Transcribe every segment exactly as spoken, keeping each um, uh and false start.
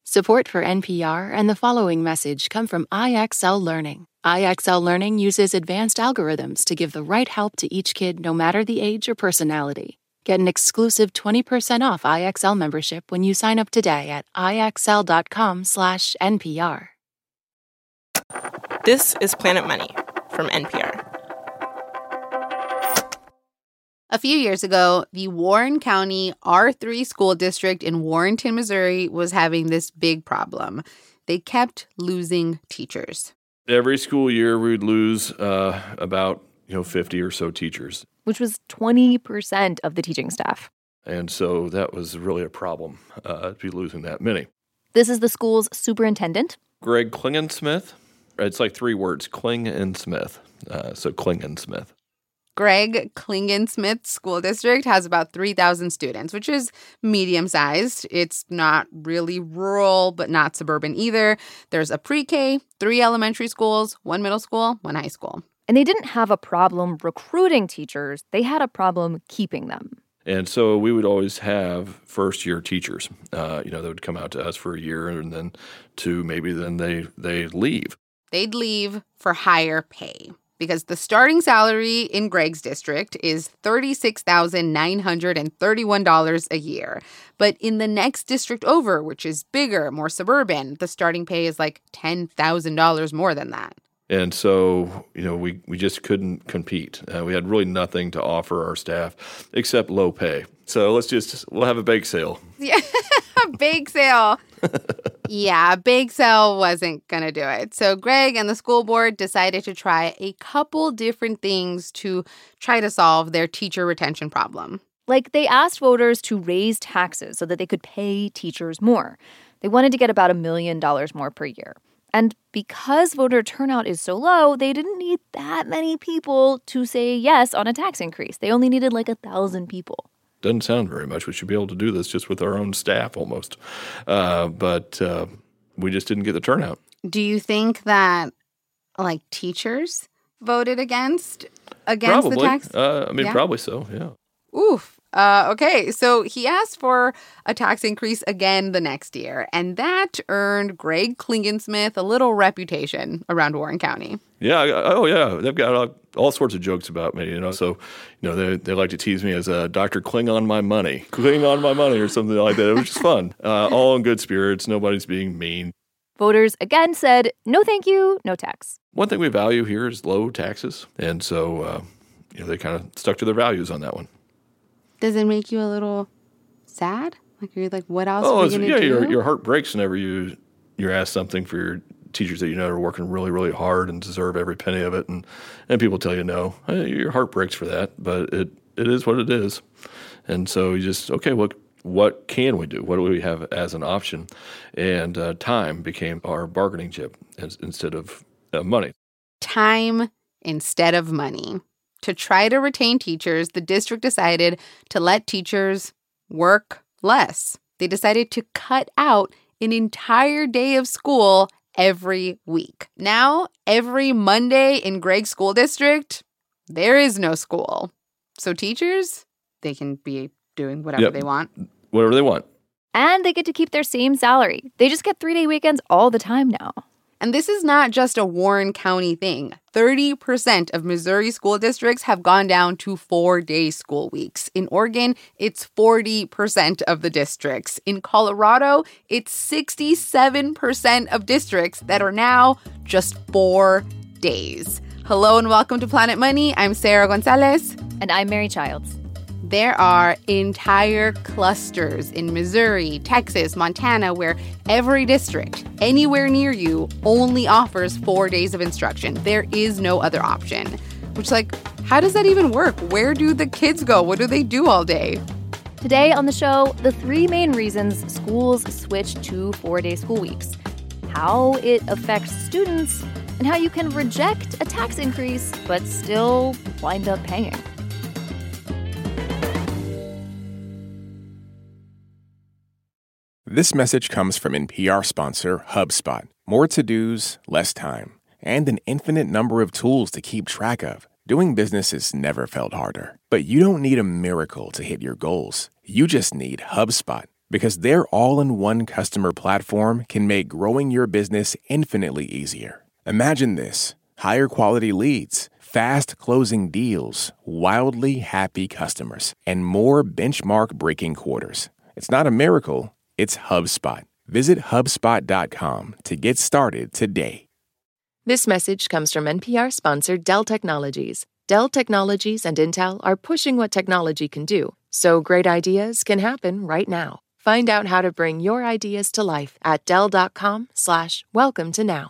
Support for N P R and the following message come from I X L Learning. I X L Learning uses advanced algorithms to give the right help to each kid no matter the age or personality. Get an exclusive twenty percent off I X L membership when you sign up today at ixl.com slash NPR. This is Planet Money from N P R. A few years ago, the Warren County R three school district in Warrenton, Missouri was having this big problem. They kept losing teachers. Every school year, we'd lose uh, about, you know, fifty or so teachers. Which was twenty percent of the teaching staff. And so that was really a problem, uh, to be losing that many. This is the school's superintendent. Greg Klingensmith. It's like three words, Kling and Smith. Uh, so Klingensmith. Greg Klingensmith School District has about three thousand students, which is medium-sized. It's not really rural, but not suburban either. There's a pre-K, three elementary schools, one middle school, one high school. And they didn't have a problem recruiting teachers. They had a problem keeping them. And so we would always have first-year teachers. Uh, you know, they would come out to us for a year, and then two, maybe then they they leave. They'd leave for higher pay, because the starting salary in Greg's district is thirty-six thousand nine hundred thirty-one dollars a year. But in the next district over, which is bigger, more suburban, the starting pay is like ten thousand dollars more than that. And so, you know, we, we just couldn't compete. Uh, we had really nothing to offer our staff except low pay. So let's just, we'll have a bake sale. Yeah, bake sale. Yeah, bake sale wasn't going to do it. So Greg and the school board decided to try a couple different things to try to solve their teacher retention problem. Like, they asked voters to raise taxes so that they could pay teachers more. They wanted to get about a million dollars more per year. And because voter turnout is so low, they didn't need that many people to say yes on a tax increase. They only needed like a thousand people. Doesn't sound very much. We should be able to do this just with our own staff almost. Uh, but uh, we just didn't get the turnout. Do you think that, like, teachers voted against against probably. the tax? Uh, I mean, yeah? probably so, yeah. Oof. Uh, okay, so he asked for a tax increase again the next year, and that earned Greg Klingensmith a little reputation around Warren County. Yeah, oh yeah, they've got all, all sorts of jokes about me, you know, so, you know, they they like to tease me as uh, Doctor Kling on my money, Kling on my money or something like that, which is fun. Uh, all in good spirits, nobody's being mean. Voters again said, no thank you, no tax. One thing we value here is low taxes, and so, uh, you know, they kind of stuck to their values on that one. Does it make you a little sad? Like, you're like, what else oh, are we going to yeah, do? Your, your heart breaks whenever you, you're asked something for your teachers that you know are working really, really hard and deserve every penny of it. And, and people tell you no. Your heart breaks for that, but it, it is what it is. And so you just, okay, what, what can we do? What do we have as an option? And uh, time became our bargaining chip as, instead of uh, money. Time instead of money. To try to retain teachers, the district decided to let teachers work less. They decided to cut out an entire day of school every week. Now, every Monday in Greg's school district, there is no school. So teachers, they can be doing whatever yep. they want. Whatever they want. And they get to keep their same salary. They just get three-day weekends all the time now. And this is not just a Warren County thing. thirty percent of Missouri school districts have gone down to four-day school weeks. In Oregon, it's forty percent of the districts. In Colorado, it's sixty-seven percent of districts that are now just four days. Hello and welcome to Planet Money. I'm Sarah Gonzalez. And I'm Mary Childs. There are entire clusters in Missouri, Texas, Montana, where every district anywhere near you only offers four days of instruction. There is no other option. Which, like, how does that even work? Where do the kids go? What do they do all day? Today on the show, the three main reasons schools switch to four-day school weeks, how it affects students, and how you can reject a tax increase but still wind up paying. This message comes from N P R sponsor HubSpot. More to-dos, less time, and an infinite number of tools to keep track of. Doing business has never felt harder. But you don't need a miracle to hit your goals. You just need HubSpot. because their all-in-one customer platform can make growing your business infinitely easier. Imagine this: higher quality leads, fast closing deals, wildly happy customers, and more benchmark-breaking quarters. It's not a miracle, it's HubSpot. Visit HubSpot dot com to get started today. This message comes from N P R-sponsored Dell Technologies. Dell Technologies and Intel are pushing what technology can do, so great ideas can happen right now. Find out how to bring your ideas to life at dell.com slash welcome to now.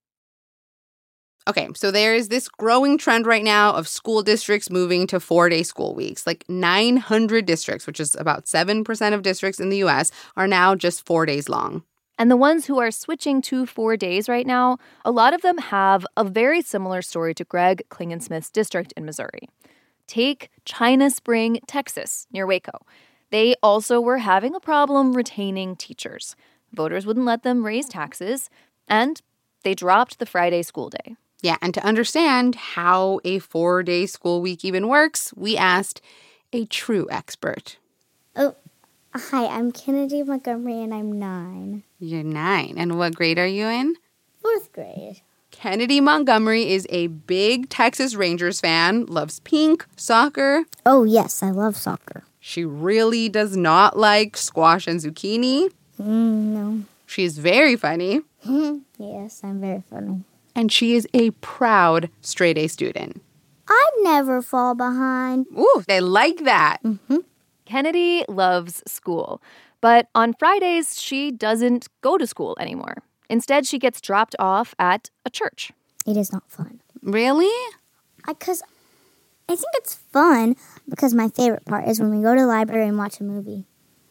Okay, so there is this growing trend right now of school districts moving to four-day school weeks. Like nine hundred districts, which is about seven percent of districts in the U S, are now just four days long. And the ones who are switching to four days right now, a lot of them have a very similar story to Greg Klingensmith's district in Missouri. Take China Spring, Texas, near Waco. They also were having a problem retaining teachers. Voters wouldn't let them raise taxes, and they dropped the Friday school day. Yeah, and to understand how a four-day school week even works, we asked a true expert. Oh, hi, I'm Kennedy Montgomery, and I'm nine. You're nine. And what grade are you in? Fourth grade. Kennedy Montgomery is a big Texas Rangers fan, loves pink, soccer. Oh, yes, I love soccer. She really does not like squash and zucchini. Mm, no. She's very funny. Yes, I'm very funny. And she is a proud straight-A student. I never fall behind. Ooh, they like that. Mm-hmm. Kennedy loves school, but on Fridays, she doesn't go to school anymore. Instead, she gets dropped off at a church. It is not fun. Really? Because I, I think it's fun because my favorite part is when we go to the library and watch a movie.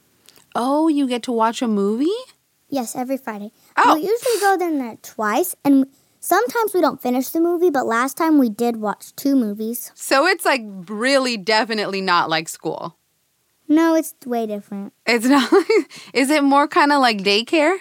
Oh, you get to watch a movie? Yes, every Friday. Oh. We usually go there twice, and sometimes we don't finish the movie, but last time we did watch two movies. So it's like really definitely not like school. No, it's way different. It's not. Is it more kind of like daycare?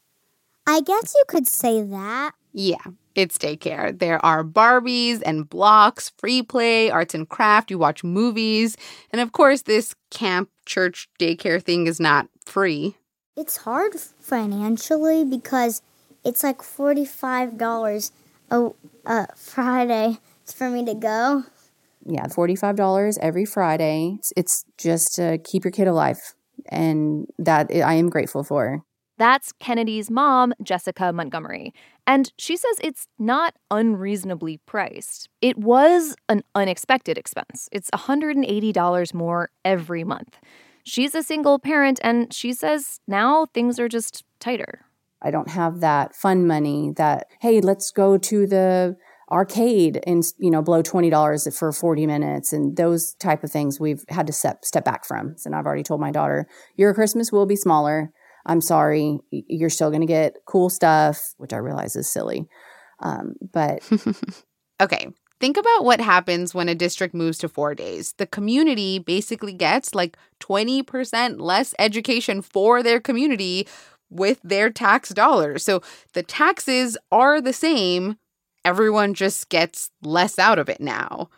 I guess you could say that. Yeah, it's daycare. There are Barbies and blocks, free play, arts and craft. You watch movies. And of course, this camp, church, daycare thing is not free. It's hard financially because it's like forty-five dollars a, a Friday for me to go. Yeah, forty-five dollars every Friday. It's, it's just to keep your kid alive, and that I am grateful for. That's Kennedy's mom, Jessica Montgomery. And she says it's not unreasonably priced. It was an unexpected expense. It's one hundred eighty dollars more every month. She's a single parent, and she says now things are just tighter. I don't have that fun money that, hey, let's go to the arcade and, you know, blow twenty dollars for forty minutes, and those type of things we've had to step, step back from. And I've already told my daughter, your Christmas will be smaller. I'm sorry. You're still going to get cool stuff, which I realize is silly. Um, but okay. Think about what happens when a district moves to four days. The community basically gets like twenty percent less education for their community with their tax dollars. So the taxes are the same. Everyone just gets less out of it now.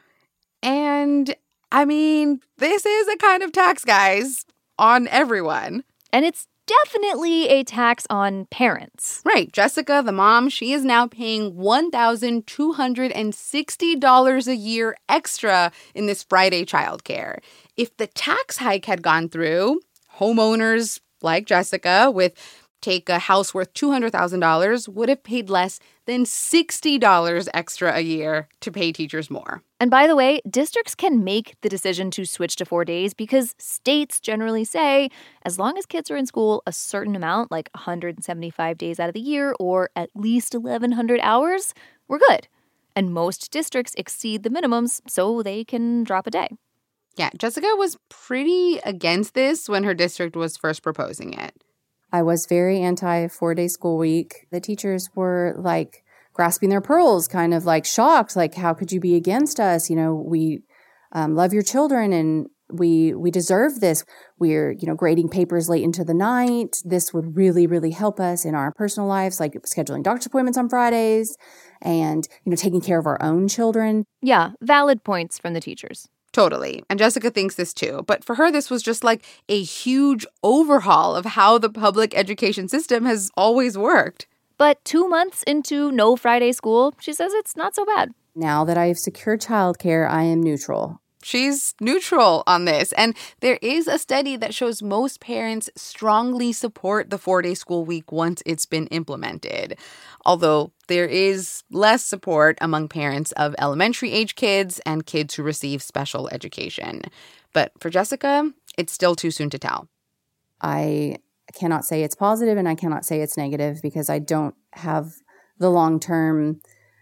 And I mean, this is a kind of tax, guys, on everyone. And it's definitely a tax on parents. Right. Jessica, the mom, she is now paying one thousand two hundred sixty dollars a year extra in this Friday childcare. If the tax hike had gone through, homeowners like Jessica with take a house worth two hundred thousand dollars would have paid less than sixty dollars extra a year to pay teachers more. And by the way, districts can make the decision to switch to four days because states generally say as long as kids are in school a certain amount, like one hundred seventy-five days out of the year or at least eleven hundred hours, we're good. And most districts exceed the minimums, so they can drop a day. Yeah, Jessica was pretty against this when her district was first proposing it. I was very anti four-day school week. The teachers were like grasping their pearls, kind of like shocked, like, how could you be against us? You know, we um, love your children and we we deserve this. We're, you know, grading papers late into the night. This would really, really help us in our personal lives, like scheduling doctor's appointments on Fridays and, you know, taking care of our own children. Yeah, valid points from the teachers. Totally. And Jessica thinks this too. But for her, this was just like a huge overhaul of how the public education system has always worked. But two months into no Friday school, she says it's not so bad. Now that I've secured childcare, I am neutral. She's neutral on this. And there is a study that shows most parents strongly support the four-day school week once it's been implemented. Although there is less support among parents of elementary-age kids and kids who receive special education. But for Jessica, it's still too soon to tell. I cannot say it's positive and I cannot say it's negative because I don't have the long-term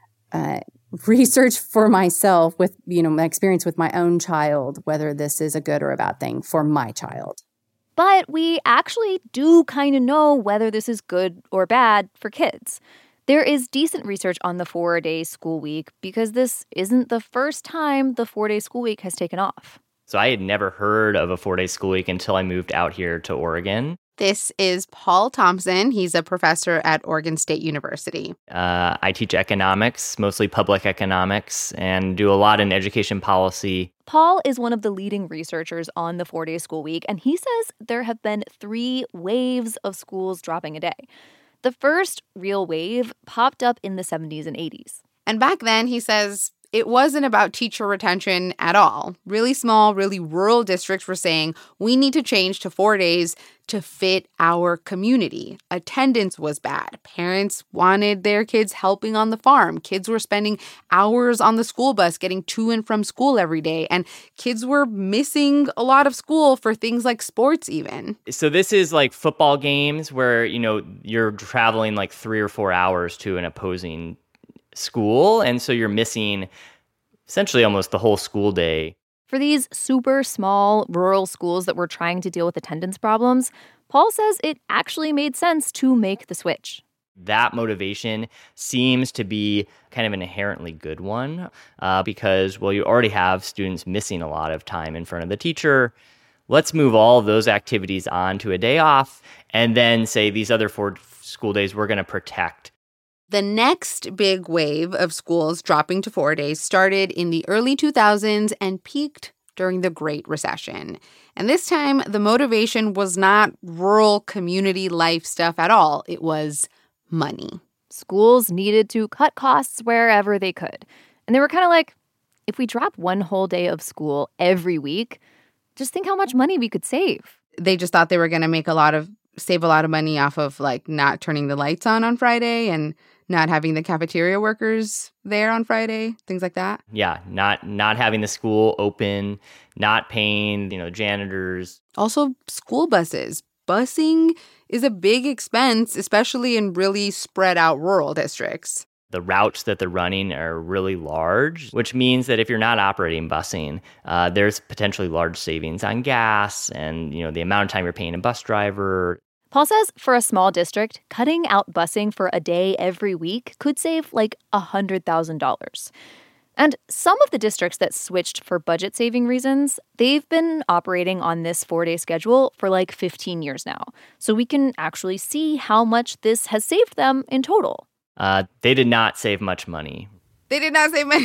uh research for myself with, you know, my experience with my own child, whether this is a good or a bad thing for my child. But we actually do kind of know whether this is good or bad for kids. There is decent research on the four-day school week because this isn't the first time the four-day school week has taken off. So I had never heard of a four-day school week until I moved out here to Oregon. This is Paul Thompson. He's a professor at Oregon State University. Uh, I teach economics, mostly public economics, and do a lot in education policy. Paul is one of the leading researchers on the four-day school week, and he says there have been three waves of schools dropping a day. The first real wave popped up in the seventies and eighties. And back then, he says, it wasn't about teacher retention at all. Really small, really rural districts were saying, we need to change to four days to fit our community. Attendance was bad. Parents wanted their kids helping on the farm. Kids were spending hours on the school bus getting to and from school every day. And kids were missing a lot of school for things like sports even. So this is like football games where, you know, you're traveling like three or four hours to an opposing school, and so you're missing essentially almost the whole school day. For these super small rural schools that were trying to deal with attendance problems, Paul says it actually made sense to make the switch. That motivation seems to be kind of an inherently good one uh, because, well, you already have students missing a lot of time in front of the teacher. Let's move all of those activities on to a day off and then say these other four school days we're going to protect. The next big wave of schools dropping to four days started in the early two thousands and peaked during the Great Recession. And this time, the motivation was not rural community life stuff at all. It was money. Schools needed to cut costs wherever they could. And they were kind of like, if we drop one whole day of school every week, just think how much money we could save. They just thought they were going to make a lot of, save a lot of money off of like not turning the lights on on Friday and not having the cafeteria workers there on Friday, things like that. Yeah, not not having the school open, not paying, you know, janitors. Also, school buses. Busing is a big expense, especially in really spread out rural districts. The routes that they're running are really large, which means that if you're not operating busing, uh, there's potentially large savings on gas and, you know, the amount of time you're paying a bus driver. Paul says for a small district, cutting out busing for a day every week could save like one hundred thousand dollars. And some of the districts that switched for budget-saving reasons, they've been operating on this four-day schedule for like fifteen years now. So we can actually see how much this has saved them in total. Uh, they did not save much money. They did not save money.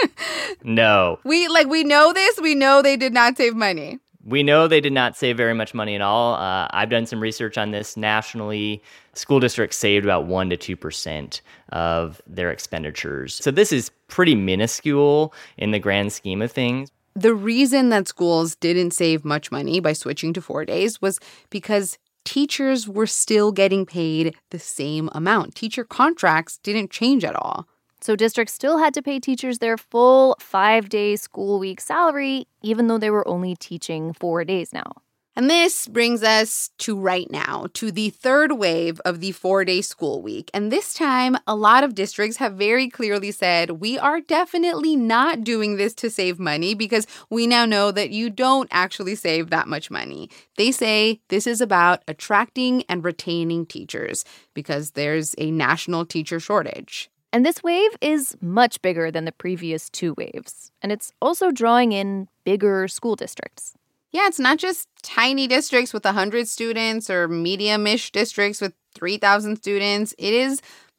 No. We, like, we know this. We know they did not save money. We know they did not save very much money at all. Uh, I've done some research on this nationally. School districts saved about one to two percent of their expenditures. So this is pretty minuscule in the grand scheme of things. The reason that schools didn't save much money by switching to four days was because teachers were still getting paid the same amount. Teacher contracts didn't change at all. So districts still had to pay teachers their full five-day school week salary, even though they were only teaching four days now. And this brings us to right now, to the third wave of the four-day school week. And this time, a lot of districts have very clearly said, we are definitely not doing this to save money because we now know that you don't actually save that much money. They say this is about attracting and retaining teachers because there's a national teacher shortage. And this wave is much bigger than the previous two waves. And it's also drawing in bigger school districts. Yeah, it's not just tiny districts with one hundred students or medium-ish districts with three thousand students. It is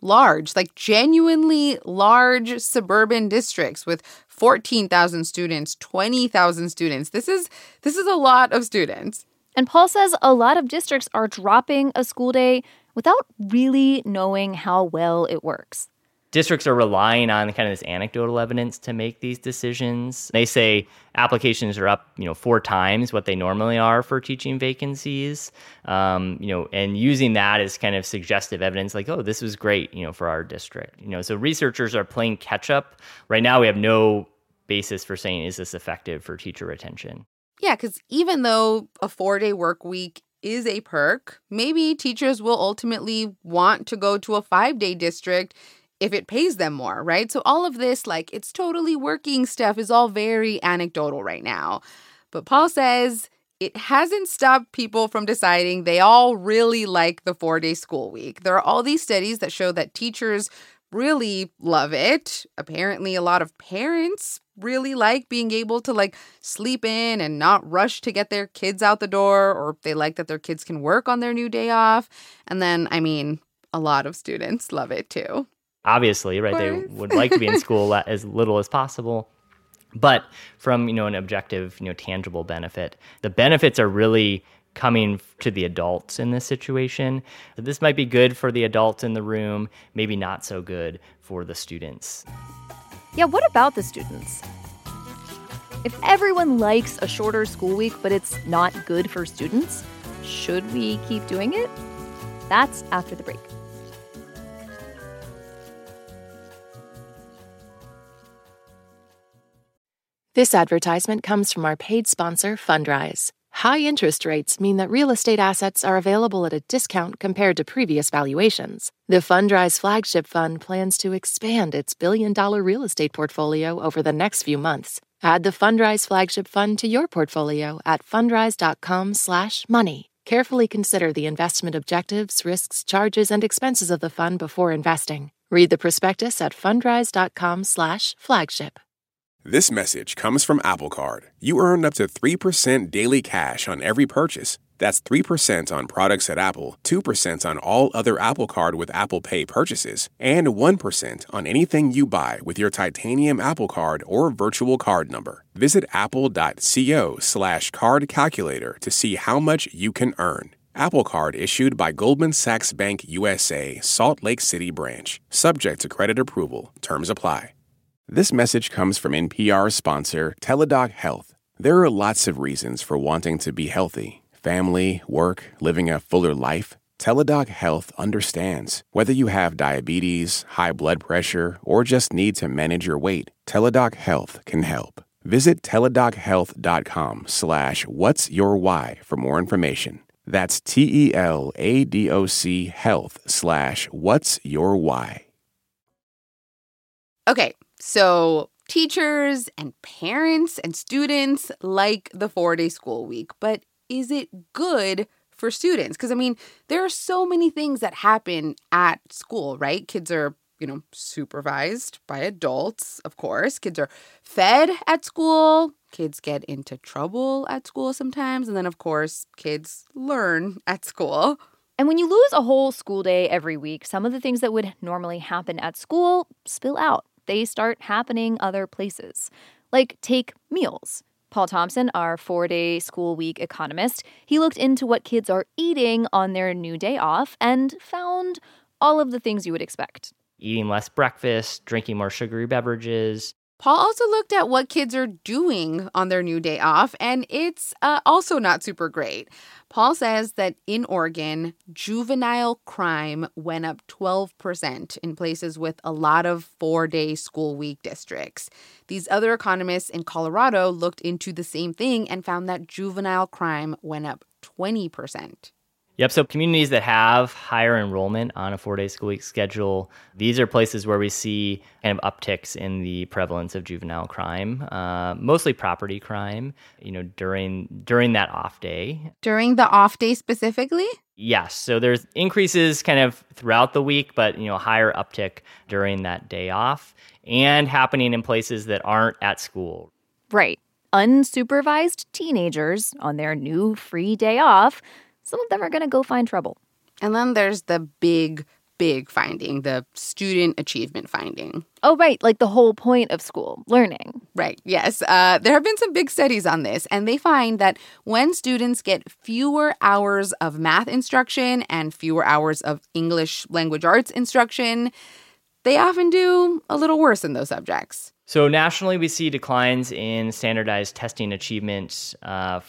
large, like genuinely large suburban districts with fourteen thousand students, twenty thousand students. This is this is a lot of students. And Paul says a lot of districts are dropping a school day without really knowing how well it works. Districts are relying on kind of this anecdotal evidence to make these decisions. They say applications are up, you know, four times what they normally are for teaching vacancies, um, you know, and using that as kind of suggestive evidence, like, oh, this was great, you know, for our district. You know, so researchers are playing catch up. Right now, we have no basis for saying, is this effective for teacher retention? Yeah, because even though a four-day work week is a perk, maybe teachers will ultimately want to go to a five-day district if it pays them more, right? So all of this, like, it's totally working stuff is all very anecdotal right now. But Paul says it hasn't stopped people from deciding they all really like the four-day school week. There are all these studies that show that teachers really love it. Apparently, a lot of parents really like being able to, like, sleep in and not rush to get their kids out the door, or they like that their kids can work on their new day off. And then, I mean, a lot of students love it too. Obviously, right? They would like to be in school as little as possible. But from, you know, an objective, you know, tangible benefit, the benefits are really coming to the adults in this situation. So this might be good for the adults in the room, maybe not so good for the students. Yeah, what about the students? If everyone likes a shorter school week, but it's not good for students, should we keep doing it? That's after the break. This advertisement comes from our paid sponsor, Fundrise. High interest rates mean that real estate assets are available at a discount compared to previous valuations. The Fundrise flagship fund plans to expand its billion-dollar real estate portfolio over the next few months. Add the Fundrise flagship fund to your portfolio at fundrise.com slash money. Carefully consider the investment objectives, risks, charges, and expenses of the fund before investing. Read the prospectus at fundrise.com slash flagship. This message comes from Apple Card. You earn up to three percent daily cash on every purchase. That's three percent on products at Apple, two percent on all other Apple Card with Apple Pay purchases, and one percent on anything you buy with your titanium Apple Card or virtual card number. Visit apple.co slash card calculator to see how much you can earn. Apple Card issued by Goldman Sachs Bank U S A, Salt Lake City branch. Subject to credit approval. Terms apply. This message comes from N P R sponsor Teladoc Health. There are lots of reasons for wanting to be healthy. Family, work, living a fuller life. Teladoc Health understands. Whether you have diabetes, high blood pressure, or just need to manage your weight, Teladoc Health can help. Visit teladochealth.com slash what's your why for more information. That's T-E-L-A-D-O-C health slash what's your why. Okay. So teachers and parents and students like the four-day school week, but is it good for students? Because, I mean, there are so many things that happen at school, right? Kids are, you know, supervised by adults, of course. Kids are fed at school. Kids get into trouble at school sometimes. And then, of course, kids learn at school. And when you lose a whole school day every week, some of the things that would normally happen at school spill out. They start happening other places. Like, take meals. Paul Thompson, our four-day school week economist, he looked into what kids are eating on their new day off and found all of the things you would expect. Eating less breakfast, drinking more sugary beverages. Paul also looked at what kids are doing on their new day off, and it's uh, also not super great. Paul says that in Oregon, juvenile crime went up twelve percent in places with a lot of four-day school week districts. These other economists in Colorado looked into the same thing and found that juvenile crime went up twenty percent. Yep, so communities that have higher enrollment on a four-day school week schedule, these are places where we see kind of upticks in the prevalence of juvenile crime, uh, mostly property crime, you know, during during that off day. During the off day specifically? Yes, so there's increases kind of throughout the week, but, you know, higher uptick during that day off and happening in places that aren't at school. Right. Unsupervised teenagers on their new free day off, some of them are going to go find trouble. And then there's the big big finding, the student achievement finding. Oh, right, like the whole point of school, learning. Right, yes. Uh, there have been some big studies on this, and they find that when students get fewer hours of math instruction and fewer hours of English language arts instruction, they often do a little worse in those subjects. So nationally, we see declines in standardized testing achievement uh,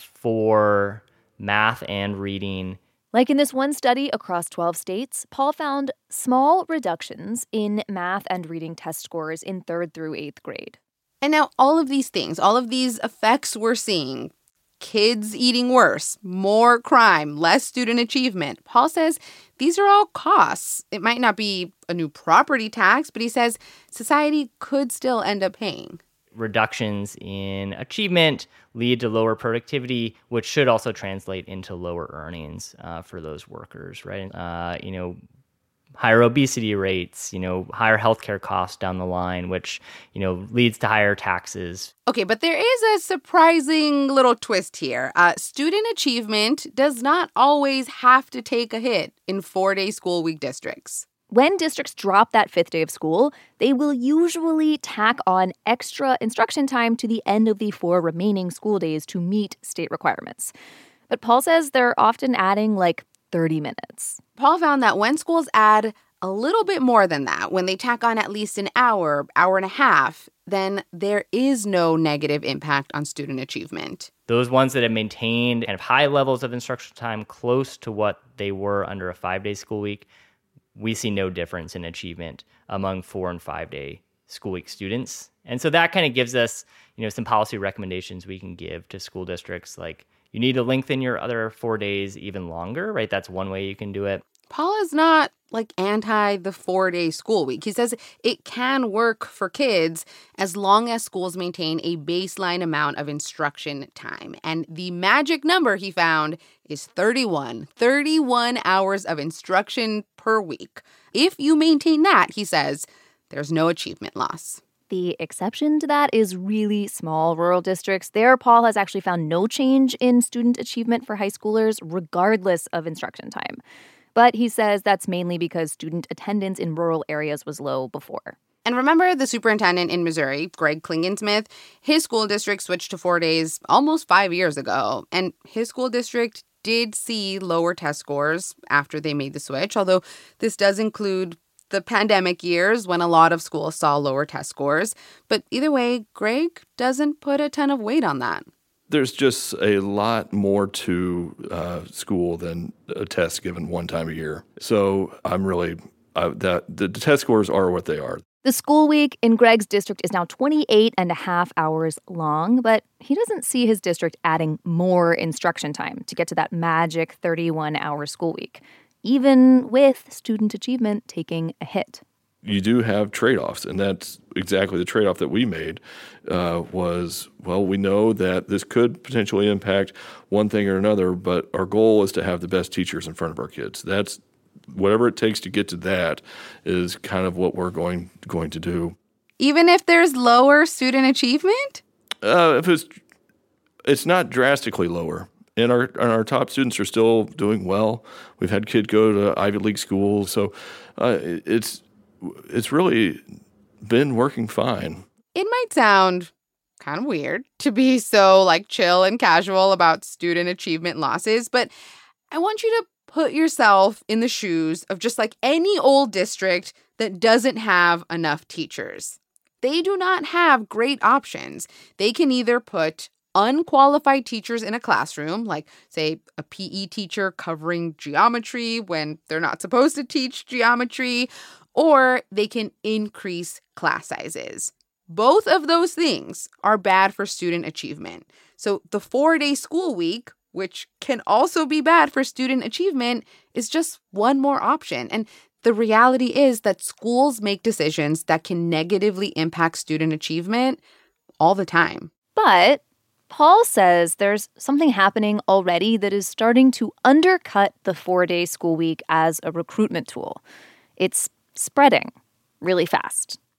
for math and reading. Like in this one study across twelve states, Paul found small reductions in math and reading test scores in third through eighth grade. And now all of these things, all of these effects we're seeing, kids eating worse, more crime, less student achievement, Paul says these are all costs. It might not be a new property tax, but he says society could still end up paying. Reductions in achievement lead to lower productivity, which should also translate into lower earnings uh, for those workers, right? Uh, you know, higher obesity rates, you know, higher healthcare costs down the line, which, you know, leads to higher taxes. Okay, but there is a surprising little twist here. Uh, student achievement does not always have to take a hit in four-day school week districts. When districts drop that fifth day of school, they will usually tack on extra instruction time to the end of the four remaining school days to meet state requirements. But Paul says they're often adding like thirty minutes. Paul found that when schools add a little bit more than that, when they tack on at least an hour, hour and a half, then there is no negative impact on student achievement. Those ones that have maintained kind of high levels of instructional time close to what they were under a five-day school week, we see no difference in achievement among four and five day school week students. And so that kind of gives us, you know, some policy recommendations we can give to school districts, like you need to lengthen your other four days even longer, right? That's one way you can do it. Paul is not like anti the four-day school week. He says it can work for kids as long as schools maintain a baseline amount of instruction time. And the magic number he found is thirty-one. thirty-one hours of instruction per week. If you maintain that, he says, there's no achievement loss. The exception to that is really small rural districts. There, Paul has actually found no change in student achievement for high schoolers, regardless of instruction time. But he says that's mainly because student attendance in rural areas was low before. And remember the superintendent in Missouri, Greg Klingensmith? His school district switched to four days almost five years ago. And his school district did see lower test scores after they made the switch, although this does include the pandemic years when a lot of schools saw lower test scores. But either way, Greg doesn't put a ton of weight on that. There's just a lot more to uh, school than a test given one time a year. So I'm really, uh, that the, the test scores are what they are. The school week in Greg's district is now twenty-eight and a half hours long, but he doesn't see his district adding more instruction time to get to that magic thirty-one hour school week, even with student achievement taking a hit. You do have trade-offs, and that's exactly the trade-off that we made uh, was, well, we know that this could potentially impact one thing or another, but our goal is to have the best teachers in front of our kids. That's whatever it takes to get to that is kind of what we're going going to do. Even if there's lower student achievement? Uh, if it's it's not drastically lower. And our and our top students are still doing well. We've had kids go to Ivy League schools, so uh, it's it's really been working fine. It might sound kind of weird to be so like chill and casual about student achievement losses, but I want you to put yourself in the shoes of just like any old district that doesn't have enough teachers. They do not have great options. They can either put unqualified teachers in a classroom, like, say, a P E teacher covering geometry when they're not supposed to teach geometry, or they can increase class sizes. Both of those things are bad for student achievement. So the four-day school week, which can also be bad for student achievement, is just one more option. And the reality is that schools make decisions that can negatively impact student achievement all the time. But Paul says there's something happening already that is starting to undercut the four-day school week as a recruitment tool. It's spreading really fast.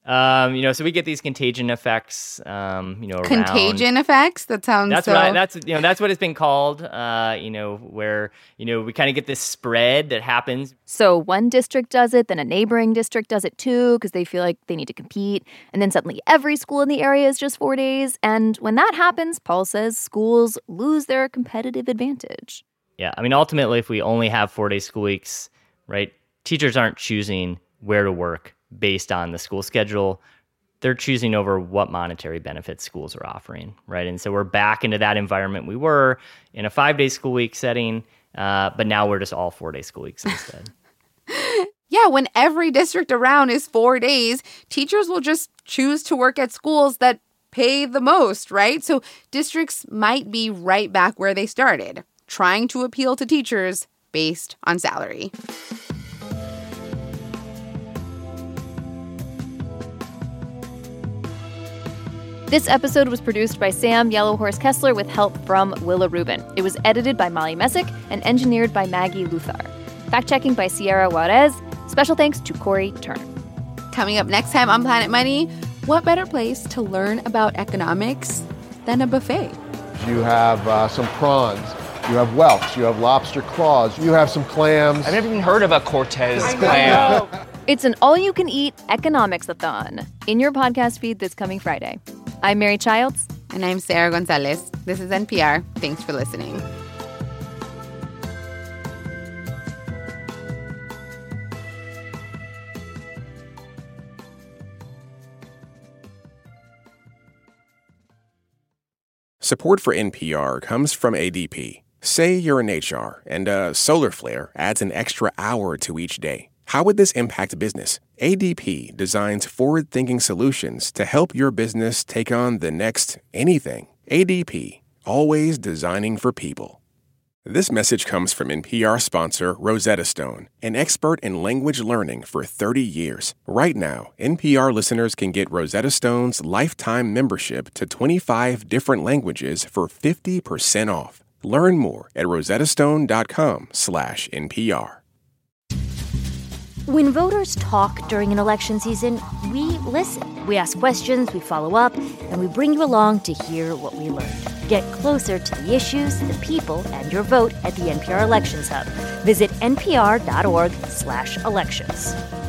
Um, you know, so we get these contagion effects. Um, you know, around. Contagion effects. That sounds. That's so... what I, that's you know that's what it's been called. Uh, you know, where you know we kind of get this spread that happens. So one district does it, then a neighboring district does it too, because they feel like they need to compete, and then suddenly every school in the area is just four days. And when that happens, Paul says schools lose their competitive advantage. Yeah, I mean, ultimately, if we only have four-day school weeks, right, teachers aren't choosing where to work based on the school schedule. They're choosing over what monetary benefits schools are offering, right? And so we're back into that environment we were in a five-day school week setting, uh, but now we're just all four-day school weeks instead. Yeah, when every district around is four days, teachers will just choose to work at schools that pay the most, right? So districts might be right back where they started, trying to appeal to teachers based on salary. This episode was produced by Sam Yellowhorse Kessler with help from Willa Rubin. It was edited by Molly Messick and engineered by Maggie Luthar. Fact-checking by Sierra Juarez. Special thanks to Corey Turner. Coming up next time on Planet Money, what better place to learn about economics than a buffet? You have uh, some prawns. You have whelks. You have lobster claws. You have some clams. I've never even heard of a Cortez clam. It's an all-you-can-eat economics-a-thon in your podcast feed this coming Friday. I'm Mary Childs. And I'm Sarah Gonzalez. This is N P R. Thanks for listening. Support for N P R comes from A D P. Say you're in H R and a solar flare adds an extra hour to each day. How would this impact business? A D P designs forward-thinking solutions to help your business take on the next anything. A D P, always designing for people. This message comes from N P R sponsor Rosetta Stone, an expert in language learning for thirty years. Right now, N P R listeners can get Rosetta Stone's lifetime membership to twenty-five different languages for fifty percent off. Learn more at rosettastone.com slash NPR. When voters talk during an election season, we listen. We ask questions, we follow up, and we bring you along to hear what we learned. Get closer to the issues, the people, and your vote at the N P R Elections Hub. Visit npr.org slash elections.